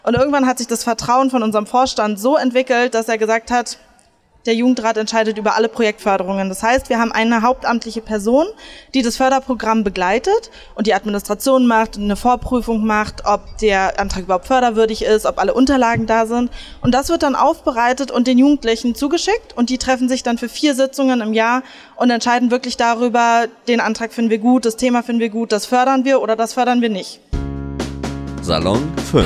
Und irgendwann hat sich das Vertrauen von unserem Vorstand so entwickelt, dass er gesagt hat, der Jugendrat entscheidet über alle Projektförderungen. Das heißt, wir haben eine hauptamtliche Person, die das Förderprogramm begleitet und die Administration macht, eine Vorprüfung macht, ob der Antrag überhaupt förderwürdig ist, ob alle Unterlagen da sind. Und das wird dann aufbereitet und den Jugendlichen zugeschickt und die treffen sich dann für 4 Sitzungen im Jahr und entscheiden wirklich darüber, den Antrag finden wir gut, das Thema finden wir gut, das fördern wir oder das fördern wir nicht. Salon 5.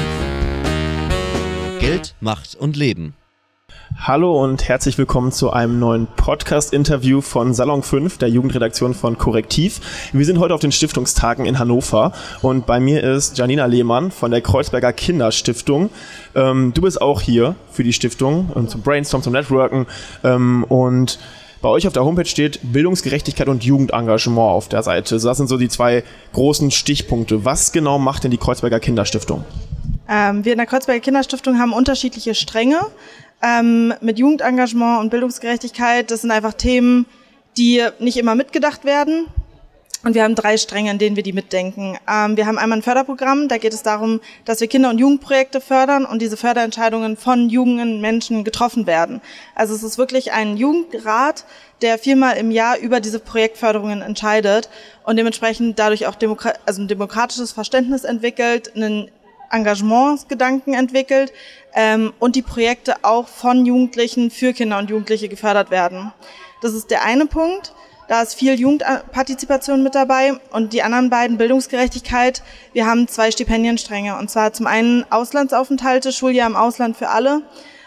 Geld, Macht und Leben. Hallo und herzlich willkommen zu einem neuen Podcast-Interview von Salon 5, der Jugendredaktion von Correctiv. Wir sind heute auf den Stiftungstagen in Hannover und bei mir ist Janina Lehmann von der Kreuzberger Kinderstiftung. Du bist auch hier für die Stiftung zum Brainstorm, zum Networken und bei euch auf der Homepage steht Bildungsgerechtigkeit und Jugendengagement auf der Seite. Das sind so die 2 großen Stichpunkte. Was genau macht denn die Kreuzberger Kinderstiftung? Wir in der Kreuzberger Kinderstiftung haben unterschiedliche Stränge. Mit Jugendengagement und Bildungsgerechtigkeit, das sind einfach Themen, die nicht immer mitgedacht werden. Und wir haben 3 Stränge, in denen wir die mitdenken. Wir haben einmal ein Förderprogramm, da geht es darum, dass wir Kinder- und Jugendprojekte fördern und diese Förderentscheidungen von jungen Menschen getroffen werden. Also es ist wirklich ein Jugendrat, der 4-mal im Jahr über diese Projektförderungen entscheidet und dementsprechend dadurch auch ein demokratisches Verständnis entwickelt, einen Engagementsgedanken entwickelt und die Projekte auch von Jugendlichen für Kinder und Jugendliche gefördert werden. Das ist der eine Punkt. Da ist viel Jugendpartizipation mit dabei und die anderen beiden Bildungsgerechtigkeit. Wir haben 2 Stipendienstränge und zwar zum einen Auslandsaufenthalte, Schuljahr im Ausland für alle.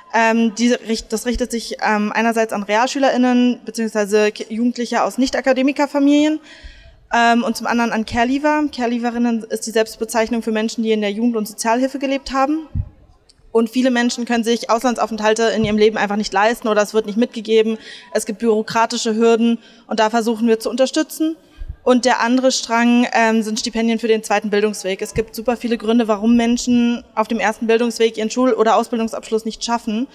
Das richtet sich einerseits an RealschülerInnen bzw. Jugendliche aus Nicht-Akademikerfamilien und zum anderen an Care-Leaver. Care-Leaverinnen ist die Selbstbezeichnung für Menschen, die in der Jugend- und Sozialhilfe gelebt haben. Und viele Menschen können sich Auslandsaufenthalte in ihrem Leben einfach nicht leisten oder es wird nicht mitgegeben. Es gibt bürokratische Hürden und da versuchen wir zu unterstützen. Und der andere Strang sind Stipendien für den 2. Bildungsweg. Es gibt super viele Gründe, warum Menschen auf dem 1. Bildungsweg ihren Schul- oder Ausbildungsabschluss nicht schaffen.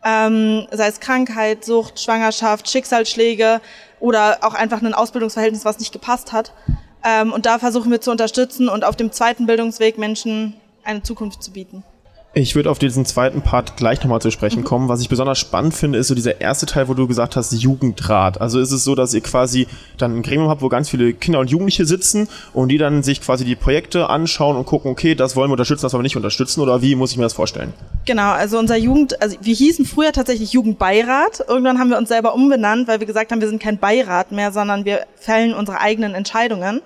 Sei es Krankheit, Sucht, Schwangerschaft, Schicksalsschläge oder auch einfach ein Ausbildungsverhältnis, was nicht gepasst hat. Und da versuchen wir zu unterstützen und auf dem 2. Bildungsweg Menschen eine Zukunft zu bieten. Ich würde auf diesen zweiten Part gleich nochmal zu sprechen kommen. Was ich besonders spannend finde, ist so dieser erste Teil, wo du gesagt hast, Jugendrat. Also ist es so, dass ihr quasi dann ein Gremium habt, wo ganz viele Kinder und Jugendliche sitzen und die dann sich quasi die Projekte anschauen und gucken, okay, das wollen wir unterstützen, das wollen wir nicht unterstützen oder wie muss ich mir das vorstellen? Genau, also wir hießen früher tatsächlich Jugendbeirat. Irgendwann haben wir uns selber umbenannt, weil wir gesagt haben, wir sind kein Beirat mehr, sondern wir fällen unsere eigenen Entscheidungen.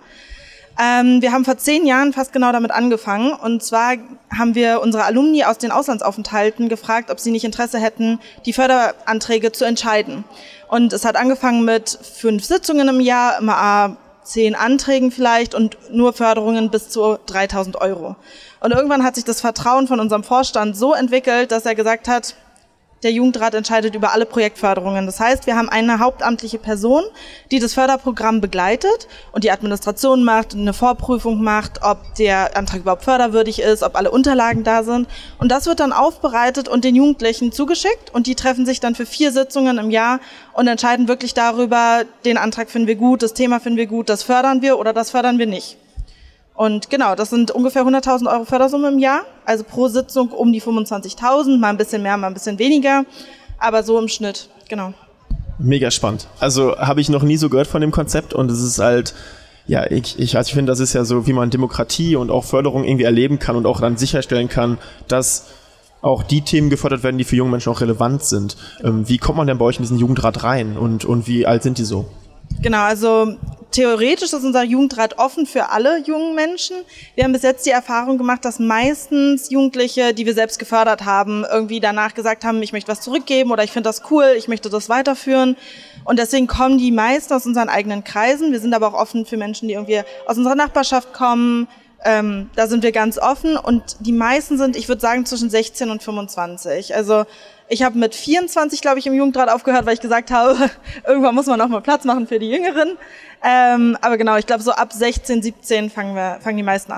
Wir haben vor 10 Jahren fast genau damit angefangen und zwar haben wir unsere Alumni aus den Auslandsaufenthalten gefragt, ob sie nicht Interesse hätten, die Förderanträge zu entscheiden. Und es hat angefangen mit 5 Sitzungen im Jahr, immer 10 Anträgen vielleicht und nur Förderungen bis zu 3.000 €. Und irgendwann hat sich das Vertrauen von unserem Vorstand so entwickelt, dass er gesagt hat, der Jugendrat entscheidet über alle Projektförderungen. Das heißt, wir haben eine hauptamtliche Person, die das Förderprogramm begleitet und die Administration macht, eine Vorprüfung macht, ob der Antrag überhaupt förderwürdig ist, ob alle Unterlagen da sind. Und das wird dann aufbereitet und den Jugendlichen zugeschickt und die treffen sich dann für 4 Sitzungen im Jahr und entscheiden wirklich darüber, den Antrag finden wir gut, das Thema finden wir gut, das fördern wir oder das fördern wir nicht. Und genau, das sind ungefähr 100.000 € Fördersumme im Jahr, also pro Sitzung um die 25.000, mal ein bisschen mehr, mal ein bisschen weniger, aber so im Schnitt, genau. Mega spannend. Also habe ich noch nie so gehört von dem Konzept und es ist halt, ja, ich finde, das ist ja so, wie man Demokratie und auch Förderung irgendwie erleben kann und auch dann sicherstellen kann, dass auch die Themen gefördert werden, die für junge Menschen auch relevant sind. Wie kommt man denn bei euch in diesen Jugendrat rein und wie alt sind die so? Genau, also theoretisch ist unser Jugendrat offen für alle jungen Menschen. Wir haben bis jetzt die Erfahrung gemacht, dass meistens Jugendliche, die wir selbst gefördert haben, irgendwie danach gesagt haben, ich möchte was zurückgeben oder ich finde das cool, ich möchte das weiterführen. Und deswegen kommen die meisten aus unseren eigenen Kreisen. Wir sind aber auch offen für Menschen, die irgendwie aus unserer Nachbarschaft kommen. Da sind wir ganz offen und die meisten sind, ich würde sagen, zwischen 16 und 25. Also ich habe mit 24, glaube ich, im Jugendrat aufgehört, weil ich gesagt habe, irgendwann muss man auch mal Platz machen für die Jüngeren. Aber genau, ich glaube, so ab 16, 17 fangen die meisten an.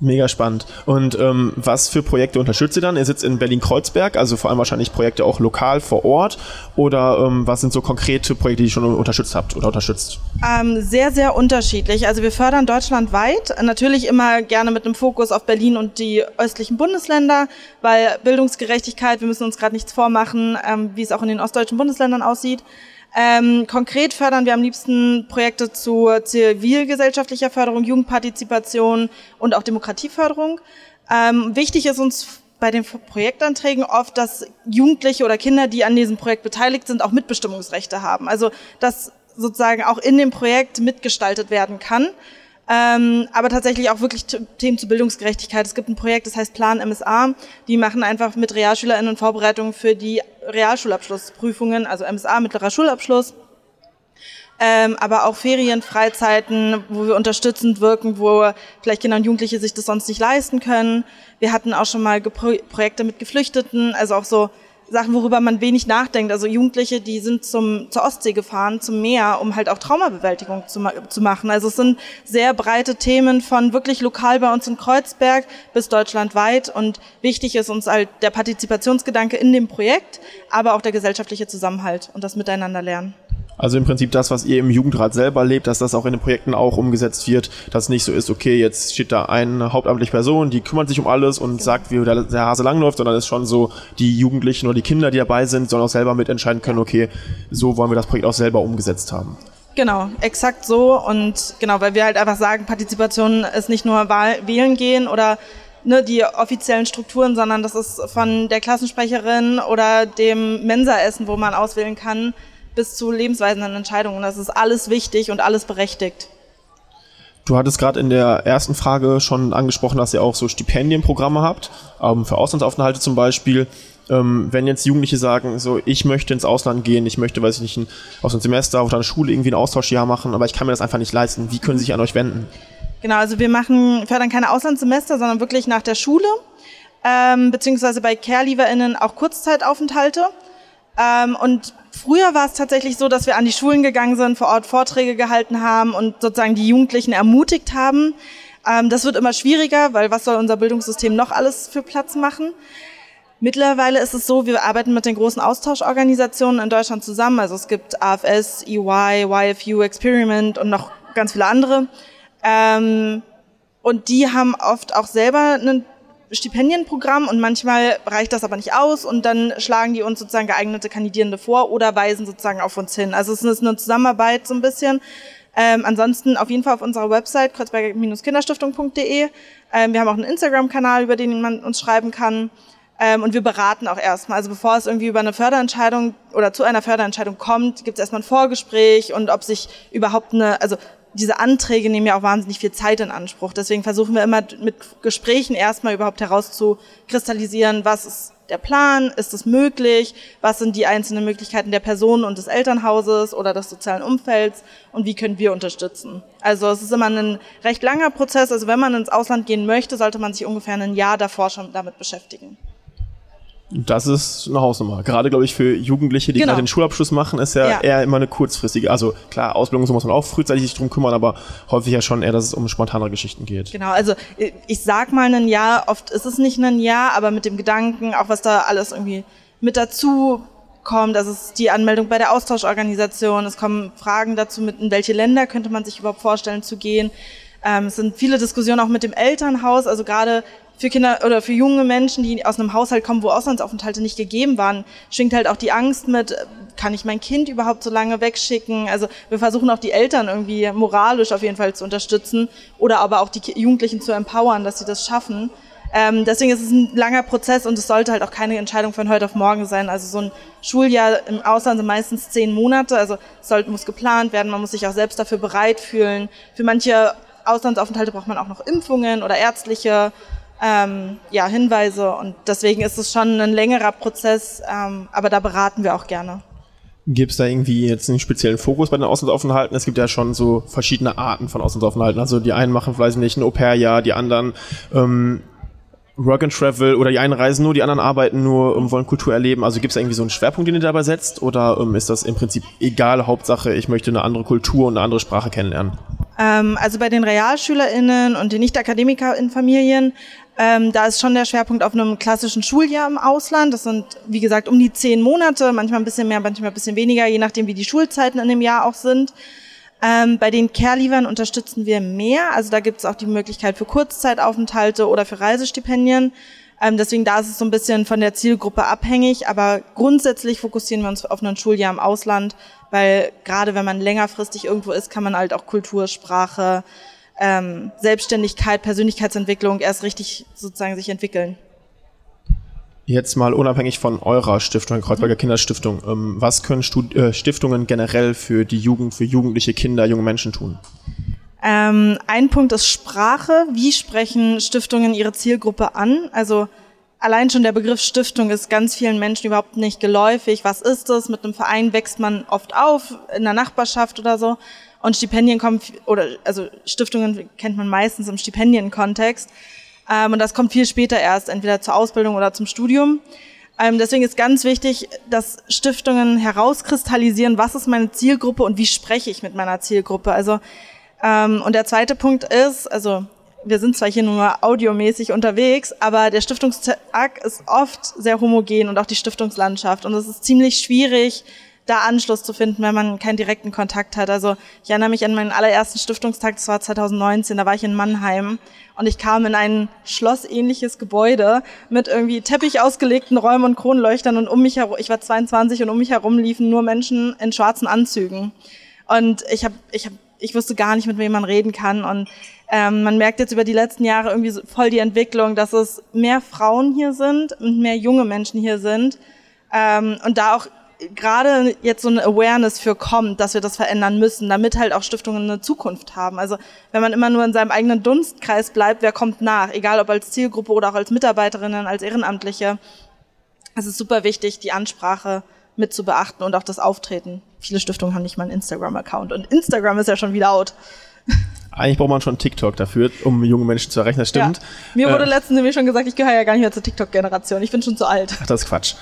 Mega spannend. Und was für Projekte unterstützt ihr dann? Ihr sitzt in Berlin-Kreuzberg, also vor allem wahrscheinlich Projekte auch lokal vor Ort. Oder was sind so konkrete Projekte, die ihr schon unterstützt habt oder unterstützt? Sehr, sehr unterschiedlich. Also wir fördern deutschlandweit, natürlich immer gerne mit einem Fokus auf Berlin und die östlichen Bundesländer, weil Bildungsgerechtigkeit, wir müssen uns gerade nichts vormachen, wie es auch in den ostdeutschen Bundesländern aussieht. Konkret fördern wir am liebsten Projekte zu zivilgesellschaftlicher Förderung, Jugendpartizipation und auch Demokratieförderung. Wichtig ist uns bei den Projektanträgen oft, dass Jugendliche oder Kinder, die an diesem Projekt beteiligt sind, auch Mitbestimmungsrechte haben. Also dass sozusagen auch in dem Projekt mitgestaltet werden kann. Aber tatsächlich auch wirklich Themen zur Bildungsgerechtigkeit. Es gibt ein Projekt, das heißt Plan MSA. Die machen einfach mit RealschülerInnen Vorbereitungen für die Realschulabschlussprüfungen, also MSA, mittlerer Schulabschluss. Aber auch Ferien, Freizeiten, wo wir unterstützend wirken, wo vielleicht Kinder und Jugendliche sich das sonst nicht leisten können. Wir hatten auch schon mal Projekte mit Geflüchteten, also auch so Sachen, worüber man wenig nachdenkt. Also Jugendliche, die sind zur Ostsee gefahren, zum Meer, um halt auch Traumabewältigung zu machen. Also es sind sehr breite Themen von wirklich lokal bei uns in Kreuzberg bis deutschlandweit. Und wichtig ist uns halt der Partizipationsgedanke in dem Projekt, aber auch der gesellschaftliche Zusammenhalt und das Miteinander lernen. Also im Prinzip das, was ihr im Jugendrat selber lebt, dass das auch in den Projekten auch umgesetzt wird, dass es nicht so ist, okay, jetzt steht da eine hauptamtliche Person, die kümmert sich um alles und sagt, wie der Hase langläuft, sondern es ist schon so, die Jugendlichen oder die Kinder, die dabei sind, sollen auch selber mitentscheiden können, okay, so wollen wir das Projekt auch selber umgesetzt haben. Genau, exakt so. Und genau, weil wir halt einfach sagen, Partizipation ist nicht nur wählen gehen oder die offiziellen Strukturen, sondern das ist von der Klassensprecherin oder dem Mensaessen, wo man auswählen kann, bis zu lebensweisenden Entscheidungen. Das ist alles wichtig und alles berechtigt. Du hattest gerade in der ersten Frage schon angesprochen, dass ihr auch so Stipendienprogramme habt, für Auslandsaufenthalte zum Beispiel. Wenn jetzt Jugendliche sagen, so ich möchte ins Ausland gehen, ich möchte, weiß ich nicht, ein Auslandssemester oder eine Schule irgendwie ein Austauschjahr machen, aber ich kann mir das einfach nicht leisten. Wie können Sie sich an euch wenden? Genau, also wir fördern keine Auslandssemester, sondern wirklich nach der Schule, beziehungsweise bei CareLeaverInnen auch Kurzzeitaufenthalte. Und früher war es tatsächlich so, dass wir an die Schulen gegangen sind, vor Ort Vorträge gehalten haben und sozusagen die Jugendlichen ermutigt haben. Das wird immer schwieriger, weil was soll unser Bildungssystem noch alles für Platz machen? Mittlerweile ist es so, wir arbeiten mit den großen Austauschorganisationen in Deutschland zusammen. Also es gibt AFS, EY, YFU, Experiment und noch ganz viele andere. Und die haben oft auch selber ein Stipendienprogramm und manchmal reicht das aber nicht aus und dann schlagen die uns sozusagen geeignete Kandidierende vor oder weisen sozusagen auf uns hin. Also es ist eine Zusammenarbeit so ein bisschen. Ansonsten auf jeden Fall auf unserer Website kreuzberger-kinderstiftung.de. Wir haben auch einen Instagram-Kanal, über den man uns schreiben kann. Und wir beraten auch erstmal. Also bevor es irgendwie über eine Förderentscheidung oder zu einer Förderentscheidung kommt, gibt es erstmal ein Vorgespräch und ob sich überhaupt diese Anträge nehmen ja auch wahnsinnig viel Zeit in Anspruch. Deswegen versuchen wir immer mit Gesprächen erstmal überhaupt herauszukristallisieren, was ist der Plan, ist es möglich, was sind die einzelnen Möglichkeiten der Person und des Elternhauses oder des sozialen Umfelds und wie können wir unterstützen. Also es ist immer ein recht langer Prozess. Also wenn man ins Ausland gehen möchte, sollte man sich ungefähr ein Jahr davor schon damit beschäftigen. Das ist eine Hausnummer. Gerade, glaube ich, für Jugendliche, die gerade den Schulabschluss machen, ist ja eher immer eine kurzfristige. Also klar, Ausbildung, so muss man auch frühzeitig sich drum kümmern, aber häufig ja schon eher, dass es um spontanere Geschichten geht. Genau, also ich sag mal ein Jahr, oft ist es nicht ein Jahr, aber mit dem Gedanken, auch was da alles irgendwie mit dazu kommt, also es ist die Anmeldung bei der Austauschorganisation, es kommen Fragen dazu, in welche Länder könnte man sich überhaupt vorstellen zu gehen. Es sind viele Diskussionen auch mit dem Elternhaus, also gerade für Kinder oder für junge Menschen, die aus einem Haushalt kommen, wo Auslandsaufenthalte nicht gegeben waren, schwingt halt auch die Angst mit, kann ich mein Kind überhaupt so lange wegschicken? Also wir versuchen auch die Eltern irgendwie moralisch auf jeden Fall zu unterstützen oder aber auch die Jugendlichen zu empowern, dass sie das schaffen. Deswegen ist es ein langer Prozess und es sollte halt auch keine Entscheidung von heute auf morgen sein. Also so ein Schuljahr im Ausland sind meistens 10 Monate, also es muss geplant werden, man muss sich auch selbst dafür bereit fühlen. Für manche Auslandsaufenthalte braucht man auch noch Impfungen oder ärztliche Hinweise und deswegen ist es schon ein längerer Prozess, aber da beraten wir auch gerne. Gibt es da irgendwie jetzt einen speziellen Fokus bei den Auslandsaufenthalten? Es gibt ja schon so verschiedene Arten von Auslandsaufenthalten. Also die einen machen vielleicht nicht ein Au-pair-Jahr, die anderen Work and Travel oder die einen reisen nur, die anderen arbeiten nur und wollen Kultur erleben? Also gibt es da irgendwie so einen Schwerpunkt, den ihr dabei setzt? Oder ist das im Prinzip egal, Hauptsache ich möchte eine andere Kultur und eine andere Sprache kennenlernen? Also bei den RealschülerInnen und den Nicht-AkademikerInnen-Familien, da ist schon der Schwerpunkt auf einem klassischen Schuljahr im Ausland. Das sind, wie gesagt, um die 10 Monate, manchmal ein bisschen mehr, manchmal ein bisschen weniger, je nachdem, wie die Schulzeiten in dem Jahr auch sind. Bei den Care-Leavern unterstützen wir mehr. Also da gibt es auch die Möglichkeit für Kurzzeitaufenthalte oder für Reisestipendien. Deswegen da ist es so ein bisschen von der Zielgruppe abhängig. Aber grundsätzlich fokussieren wir uns auf ein Schuljahr im Ausland, weil gerade wenn man längerfristig irgendwo ist, kann man halt auch Kultur, Sprache, Selbstständigkeit, Persönlichkeitsentwicklung erst richtig sozusagen sich entwickeln. Jetzt mal unabhängig von eurer Stiftung, Kreuzberger Kinderstiftung, was können Stiftungen generell für die Jugend, für jugendliche Kinder, junge Menschen tun? Ein Punkt ist Sprache. Wie sprechen Stiftungen ihre Zielgruppe an? Also allein schon der Begriff Stiftung ist ganz vielen Menschen überhaupt nicht geläufig. Was ist das? Mit einem Verein wächst man oft auf, in der Nachbarschaft oder so. Und Stipendien kommen, also Stiftungen kennt man meistens im Stipendienkontext. Und das kommt viel später erst, entweder zur Ausbildung oder zum Studium. Deswegen ist ganz wichtig, dass Stiftungen herauskristallisieren, was ist meine Zielgruppe und wie spreche ich mit meiner Zielgruppe. Also, und der zweite Punkt ist, also wir sind zwar hier nur audiomäßig unterwegs, aber der Stiftungstag ist oft sehr homogen und auch die Stiftungslandschaft. Und es ist ziemlich schwierig, da Anschluss zu finden, wenn man keinen direkten Kontakt hat. Also ich erinnere mich an meinen allerersten Stiftungstag, das war 2019, da war ich in Mannheim und ich kam in ein schlossähnliches Gebäude mit irgendwie Teppich ausgelegten Räumen und Kronleuchtern und um mich herum, ich war 22 und um mich herum liefen nur Menschen in schwarzen Anzügen. Und ich wusste gar nicht, mit wem man reden kann und man merkt jetzt über die letzten Jahre irgendwie so voll die Entwicklung, dass es mehr Frauen hier sind und mehr junge Menschen hier sind und da auch gerade jetzt so eine Awareness für kommt, dass wir das verändern müssen, damit halt auch Stiftungen eine Zukunft haben. Also wenn man immer nur in seinem eigenen Dunstkreis bleibt, wer kommt nach? Egal ob als Zielgruppe oder auch als Mitarbeiterinnen, als Ehrenamtliche. Es ist super wichtig, die Ansprache mit zu beachten und auch das Auftreten. Viele Stiftungen haben nicht mal einen Instagram-Account und Instagram ist ja schon wieder out. Eigentlich braucht man schon TikTok dafür, um junge Menschen zu erreichen, das stimmt. Ja. Mir wurde letztens nämlich schon gesagt, ich gehöre ja gar nicht mehr zur TikTok-Generation, ich bin schon zu alt. Ach, das ist Quatsch.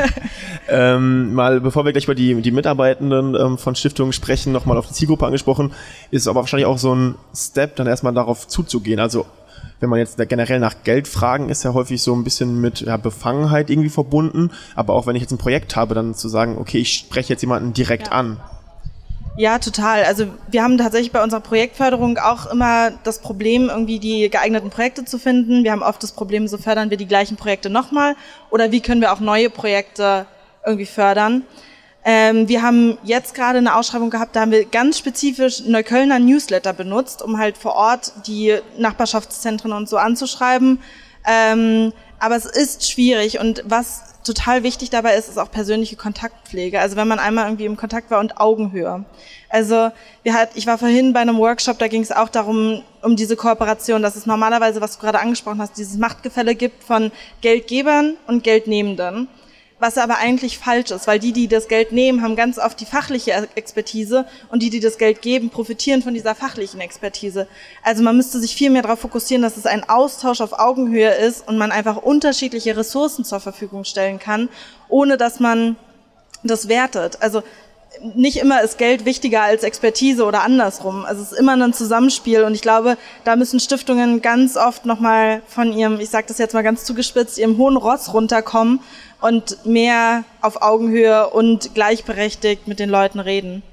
Mal, bevor wir gleich über die Mitarbeitenden von Stiftungen sprechen, nochmal auf die Zielgruppe angesprochen, ist aber wahrscheinlich auch so ein Step, dann erstmal darauf zuzugehen. Also wenn man jetzt generell nach Geld fragen, ist ja häufig so ein bisschen mit Befangenheit irgendwie verbunden, aber auch wenn ich jetzt ein Projekt habe, dann zu sagen, okay, ich spreche jetzt jemanden direkt an. Ja, total. Also wir haben tatsächlich bei unserer Projektförderung auch immer das Problem, irgendwie die geeigneten Projekte zu finden. Wir haben oft das Problem, so fördern wir die gleichen Projekte nochmal oder wie können wir auch neue Projekte irgendwie fördern. Wir haben jetzt gerade eine Ausschreibung gehabt, da haben wir ganz spezifisch Neuköllner Newsletter benutzt, um halt vor Ort die Nachbarschaftszentren und so anzuschreiben. Aber es ist schwierig und was total wichtig dabei ist auch persönliche Kontaktpflege. Also wenn man einmal irgendwie im Kontakt war und Augenhöhe. Also ich war vorhin bei einem Workshop, da ging es auch darum, um diese Kooperation, dass es normalerweise, was du gerade angesprochen hast, dieses Machtgefälle gibt von Geldgebern und Geldnehmenden. Was aber eigentlich falsch ist, weil die das Geld nehmen, haben ganz oft die fachliche Expertise und die das Geld geben, profitieren von dieser fachlichen Expertise. Also man müsste sich viel mehr darauf fokussieren, dass es ein Austausch auf Augenhöhe ist und man einfach unterschiedliche Ressourcen zur Verfügung stellen kann, ohne dass man das wertet. Also nicht immer ist Geld wichtiger als Expertise oder andersrum. Also es ist immer ein Zusammenspiel und ich glaube, da müssen Stiftungen ganz oft nochmal von ihrem, ich sage das jetzt mal ganz zugespitzt, ihrem hohen Ross runterkommen und mehr auf Augenhöhe und gleichberechtigt mit den Leuten reden.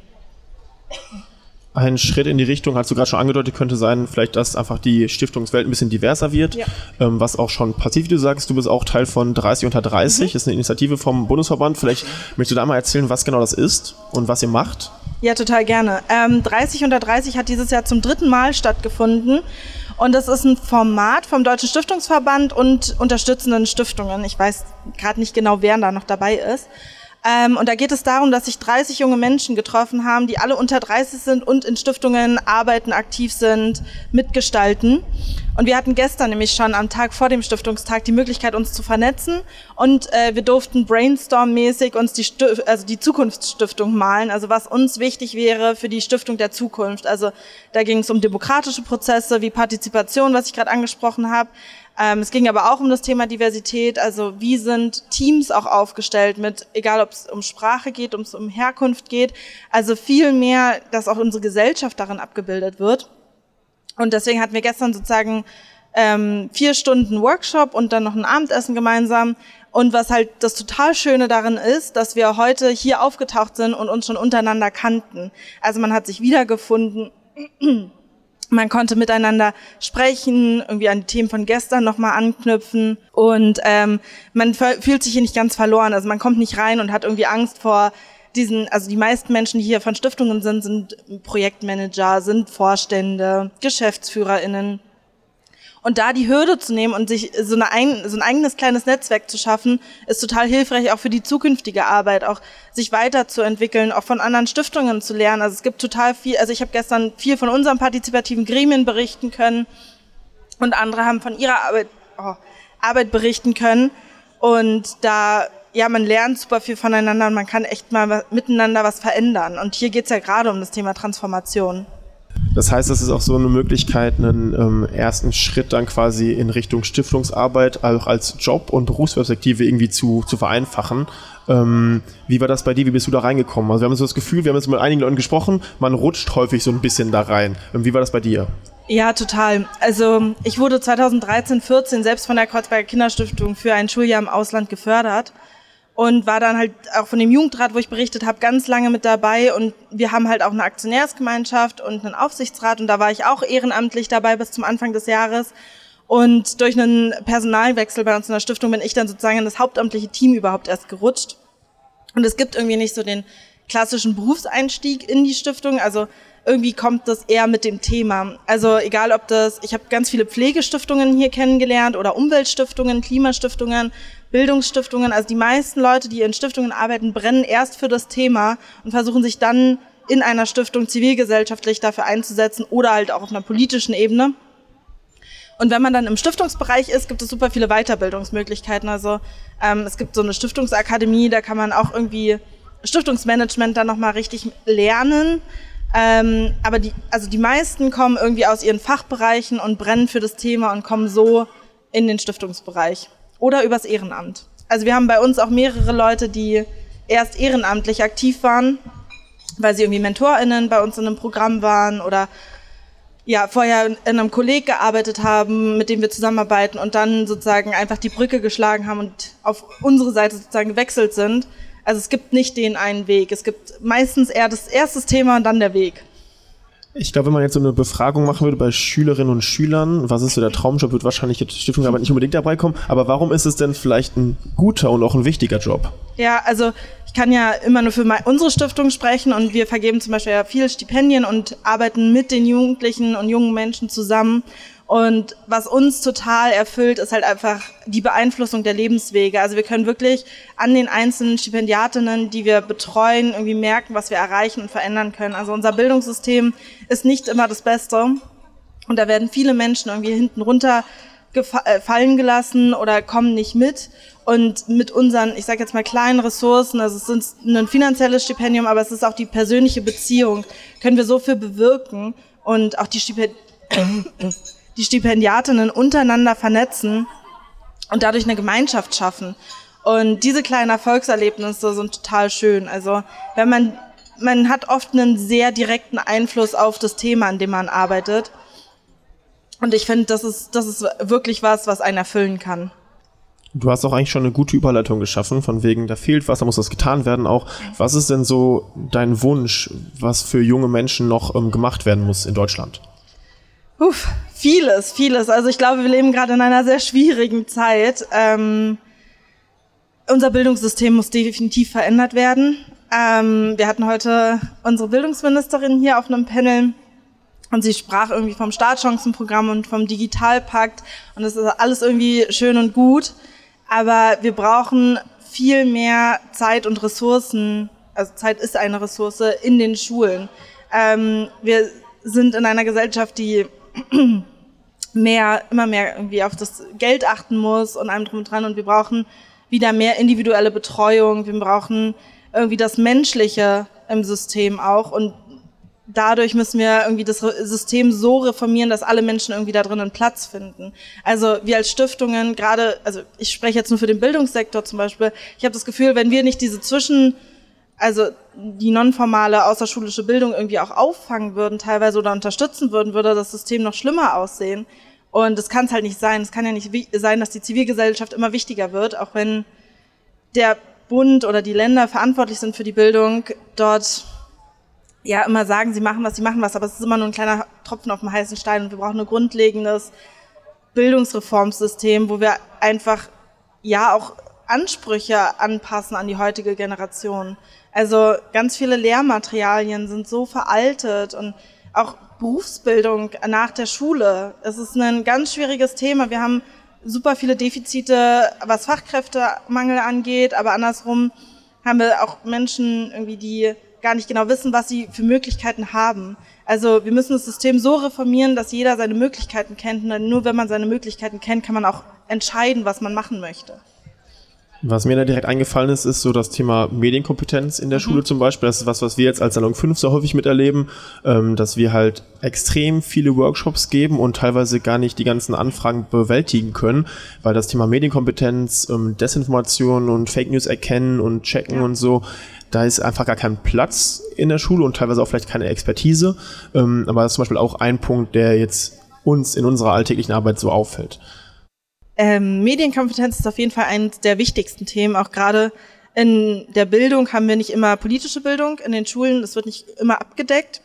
Ein Schritt in die Richtung, hast du gerade schon angedeutet, könnte sein, vielleicht, dass einfach die Stiftungswelt ein bisschen diverser wird, ja. Was auch schon passiv, wie du sagst, du bist auch Teil von 30 unter 30, ist eine Initiative vom Bundesverband. Vielleicht möchtest du da mal erzählen, was genau das ist und was ihr macht? Ja, total gerne. 30 unter 30 hat dieses Jahr zum 3. Mal stattgefunden und das ist ein Format vom Deutschen Stiftungsverband und unterstützenden Stiftungen. Ich weiß gerade nicht genau, wer da noch dabei ist. Und da geht es darum, dass sich 30 junge Menschen getroffen haben, die alle unter 30 sind und in Stiftungen arbeiten, aktiv sind, mitgestalten. Und wir hatten gestern nämlich schon am Tag vor dem Stiftungstag die Möglichkeit, uns zu vernetzen. Und wir durften brainstorm-mäßig uns die Zukunftsstiftung malen, also was uns wichtig wäre für die Stiftung der Zukunft. Also da ging es um demokratische Prozesse wie Partizipation, was ich gerade angesprochen habe. Es ging aber auch um das Thema Diversität, also wie sind Teams auch aufgestellt mit, egal ob es um Sprache geht, ob es um Herkunft geht, also viel mehr, dass auch unsere Gesellschaft darin abgebildet wird. Und deswegen hatten wir gestern sozusagen 4 Stunden Workshop und dann noch ein Abendessen gemeinsam. Und was halt das total Schöne darin ist, dass wir heute hier aufgetaucht sind und uns schon untereinander kannten. Also man hat sich wiedergefunden. Man konnte miteinander sprechen, irgendwie an die Themen von gestern nochmal anknüpfen und man fühlt sich hier nicht ganz verloren. Also man kommt nicht rein und hat irgendwie Angst vor also die meisten Menschen, die hier von Stiftungen sind Projektmanager, sind Vorstände, GeschäftsführerInnen. Und da die Hürde zu nehmen und sich so ein eigenes kleines Netzwerk zu schaffen, ist total hilfreich auch für die zukünftige Arbeit, auch sich weiterzuentwickeln, auch von anderen Stiftungen zu lernen. Also es gibt total viel, also ich habe gestern viel von unseren partizipativen Gremien berichten können und andere haben von ihrer Arbeit berichten können. Und da, ja, man lernt super viel voneinander und man kann echt mal miteinander was verändern. Und hier geht's ja gerade um das Thema Transformation. Das heißt, das ist auch so eine Möglichkeit, einen ersten Schritt dann quasi in Richtung Stiftungsarbeit auch als Job und Berufsperspektive irgendwie zu vereinfachen. Wie war das bei dir? Wie bist du da reingekommen? Also wir haben so das Gefühl, wir haben jetzt mit einigen Leuten gesprochen, man rutscht häufig so ein bisschen da rein. Wie war das bei dir? Ja, total. Also ich wurde 2013, 14 selbst von der Kreuzberger Kinderstiftung für ein Schuljahr im Ausland gefördert. Und war dann halt auch von dem Jugendrat, wo ich berichtet habe, ganz lange mit dabei. Und wir haben halt auch eine Aktionärsgemeinschaft und einen Aufsichtsrat. Und da war ich auch ehrenamtlich dabei bis zum Anfang des Jahres. Und durch einen Personalwechsel bei uns in der Stiftung bin ich dann sozusagen in das hauptamtliche Team überhaupt erst gerutscht. Und es gibt irgendwie nicht so den klassischen Berufseinstieg in die Stiftung. Also irgendwie kommt das eher mit dem Thema. Also egal ob ich habe ganz viele Pflegestiftungen hier kennengelernt oder Umweltstiftungen, Klimastiftungen, Bildungsstiftungen. Also die meisten Leute, die in Stiftungen arbeiten, brennen erst für das Thema und versuchen sich dann in einer Stiftung zivilgesellschaftlich dafür einzusetzen oder halt auch auf einer politischen Ebene. Und wenn man dann im Stiftungsbereich ist, gibt es super viele Weiterbildungsmöglichkeiten. Also es gibt so eine Stiftungsakademie, da kann man auch irgendwie Stiftungsmanagement dann nochmal richtig lernen. Aber die meisten kommen irgendwie aus ihren Fachbereichen und brennen für das Thema und kommen so in den Stiftungsbereich oder übers Ehrenamt. Also wir haben bei uns auch mehrere Leute, die erst ehrenamtlich aktiv waren, weil sie irgendwie MentorInnen bei uns in einem Programm waren oder ja vorher in einem Kolleg gearbeitet haben, mit dem wir zusammenarbeiten und dann sozusagen einfach die Brücke geschlagen haben und auf unsere Seite sozusagen gewechselt sind. Also es gibt nicht den einen Weg. Es gibt meistens eher das erste Thema und dann der Weg. Ich glaube, wenn man jetzt so eine Befragung machen würde bei Schülerinnen und Schülern, was ist so der Traumjob, wird wahrscheinlich jetzt Stiftungsarbeit nicht unbedingt dabei kommen. Aber warum ist es denn vielleicht ein guter und auch ein wichtiger Job? Ja, also ich kann ja immer nur für unsere Stiftung sprechen und wir vergeben zum Beispiel ja viele Stipendien und arbeiten mit den Jugendlichen und jungen Menschen zusammen. Und was uns total erfüllt, ist halt einfach die Beeinflussung der Lebenswege. Also wir können wirklich an den einzelnen Stipendiatinnen, die wir betreuen, irgendwie merken, was wir erreichen und verändern können. Also unser Bildungssystem ist nicht immer das Beste. Und da werden viele Menschen irgendwie hinten runter fallen gelassen oder kommen nicht mit. Und mit unseren, ich sage jetzt mal, kleinen Ressourcen, also es ist ein finanzielles Stipendium, aber es ist auch die persönliche Beziehung, können wir so viel bewirken und auch die Stipendiatinnen untereinander vernetzen und dadurch eine Gemeinschaft schaffen. Und diese kleinen Erfolgserlebnisse sind total schön. Also wenn man hat oft einen sehr direkten Einfluss auf das Thema, an dem man arbeitet. Und ich finde, das ist wirklich was einen erfüllen kann. Du hast auch eigentlich schon eine gute Überleitung geschaffen, von wegen, da fehlt was, da muss was getan werden auch. Was ist denn so dein Wunsch, was für junge Menschen noch gemacht werden muss in Deutschland? Vieles. Also ich glaube, wir leben gerade in einer sehr schwierigen Zeit. Unser Bildungssystem muss definitiv verändert werden. Wir hatten heute unsere Bildungsministerin hier auf einem Panel und sie sprach irgendwie vom Startchancenprogramm und vom Digitalpakt und das ist alles irgendwie schön und gut, aber wir brauchen viel mehr Zeit und Ressourcen, also Zeit ist eine Ressource, in den Schulen. Wir sind in einer Gesellschaft, die immer mehr irgendwie auf das Geld achten muss und allem drum und dran und wir brauchen wieder mehr individuelle Betreuung, wir brauchen irgendwie das Menschliche im System auch und dadurch müssen wir irgendwie das System so reformieren, dass alle Menschen irgendwie da drin einen Platz finden. Also wir als Stiftungen, gerade, also ich spreche jetzt nur für den Bildungssektor zum Beispiel, ich habe das Gefühl, wenn wir nicht diese also die nonformale außerschulische Bildung irgendwie auch auffangen würden teilweise oder unterstützen würden, würde das System noch schlimmer aussehen. Und das kann es halt nicht sein. Es kann ja nicht sein, dass die Zivilgesellschaft immer wichtiger wird, auch wenn der Bund oder die Länder verantwortlich sind für die Bildung, dort ja immer sagen, sie machen was, aber es ist immer nur ein kleiner Tropfen auf dem heißen Stein und wir brauchen ein grundlegendes Bildungsreformsystem, wo wir einfach ja auch Ansprüche anpassen an die heutige Generation. Also ganz viele Lehrmaterialien sind so veraltet und auch Berufsbildung nach der Schule. Es ist ein ganz schwieriges Thema. Wir haben super viele Defizite, was Fachkräftemangel angeht, aber andersrum haben wir auch Menschen irgendwie, die gar nicht genau wissen, was sie für Möglichkeiten haben. Also wir müssen das System so reformieren, dass jeder seine Möglichkeiten kennt. Und nur wenn man seine Möglichkeiten kennt, kann man auch entscheiden, was man machen möchte. Was mir da direkt eingefallen ist, ist so das Thema Medienkompetenz in der Schule zum Beispiel. Das ist was wir jetzt als Salon 5 so häufig miterleben, dass wir halt extrem viele Workshops geben und teilweise gar nicht die ganzen Anfragen bewältigen können, weil das Thema Medienkompetenz, Desinformation und Fake News erkennen und checken und so, da ist einfach gar kein Platz in der Schule und teilweise auch vielleicht keine Expertise. Aber das ist zum Beispiel auch ein Punkt, der jetzt uns in unserer alltäglichen Arbeit so auffällt. Medienkompetenz ist auf jeden Fall eines der wichtigsten Themen. Auch gerade in der Bildung haben wir nicht immer politische Bildung in den Schulen. Das wird nicht immer abgedeckt.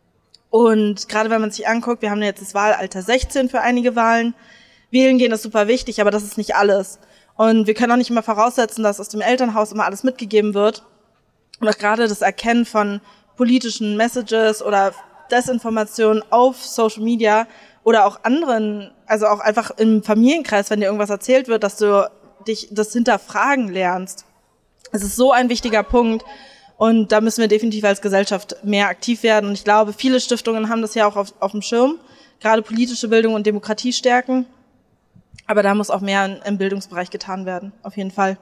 Und gerade wenn man sich anguckt, wir haben jetzt das Wahlalter 16 für einige Wahlen. Wählen gehen ist super wichtig, aber das ist nicht alles. Und wir können auch nicht immer voraussetzen, dass aus dem Elternhaus immer alles mitgegeben wird. Und auch gerade das Erkennen von politischen Messages oder Desinformation auf Social Media oder auch anderen, also auch einfach im Familienkreis, wenn dir irgendwas erzählt wird, dass du dich das hinterfragen lernst. Es ist so ein wichtiger Punkt und da müssen wir definitiv als Gesellschaft mehr aktiv werden. Und ich glaube, viele Stiftungen haben das ja auch auf dem Schirm, gerade politische Bildung und Demokratie stärken. Aber da muss auch mehr im Bildungsbereich getan werden, auf jeden Fall.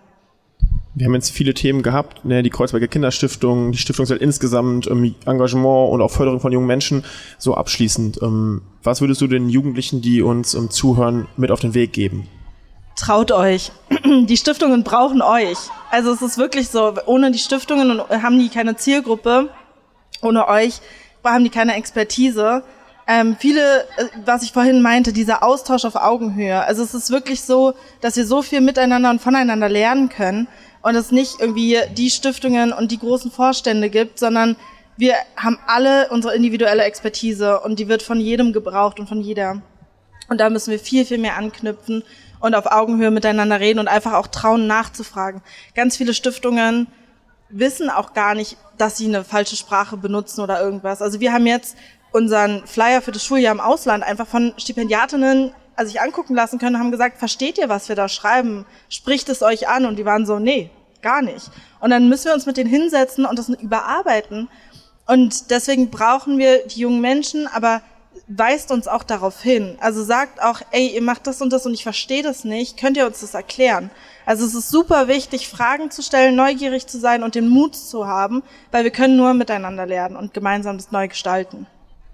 Wir haben jetzt viele Themen gehabt, die Kreuzberger Kinderstiftung, die Stiftungswelt insgesamt, Engagement und auch Förderung von jungen Menschen. So abschließend, was würdest du den Jugendlichen, die uns zuhören, mit auf den Weg geben? Traut euch. Die Stiftungen brauchen euch. Also es ist wirklich so, ohne die Stiftungen haben die keine Zielgruppe, ohne euch haben die keine Expertise. Viele, was ich vorhin meinte, dieser Austausch auf Augenhöhe. Also es ist wirklich so, dass wir so viel miteinander und voneinander lernen können und es nicht irgendwie die Stiftungen und die großen Vorstände gibt, sondern wir haben alle unsere individuelle Expertise und die wird von jedem gebraucht und von jeder. Und da müssen wir viel, viel mehr anknüpfen und auf Augenhöhe miteinander reden und einfach auch trauen, nachzufragen. Ganz viele Stiftungen wissen auch gar nicht, dass sie eine falsche Sprache benutzen oder irgendwas. Also wir haben jetzt unseren Flyer für das Schuljahr im Ausland einfach von Stipendiatinnen sich angucken lassen können, haben gesagt, versteht ihr, was wir da schreiben? Spricht es euch an? Und die waren so, nee, gar nicht. Und dann müssen wir uns mit denen hinsetzen und das überarbeiten. Und deswegen brauchen wir die jungen Menschen, aber weist uns auch darauf hin. Also sagt auch, ey, ihr macht das und ich verstehe das nicht, könnt ihr uns das erklären? Also es ist super wichtig, Fragen zu stellen, neugierig zu sein und den Mut zu haben, weil wir können nur miteinander lernen und gemeinsam das neu gestalten.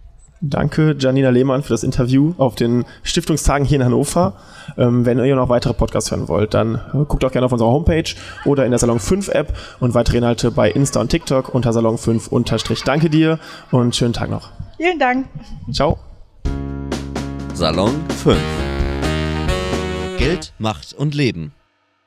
Danke, Janina Lehmann, für das Interview auf den Stiftungstagen hier in Hannover. Wenn ihr noch weitere Podcasts hören wollt, dann guckt auch gerne auf unserer Homepage oder in der Salon 5 App und weitere Inhalte bei Insta und TikTok unter Salon 5_. Danke dir und schönen Tag noch. Vielen Dank. Ciao. Salon 5. Geld, Macht und Leben.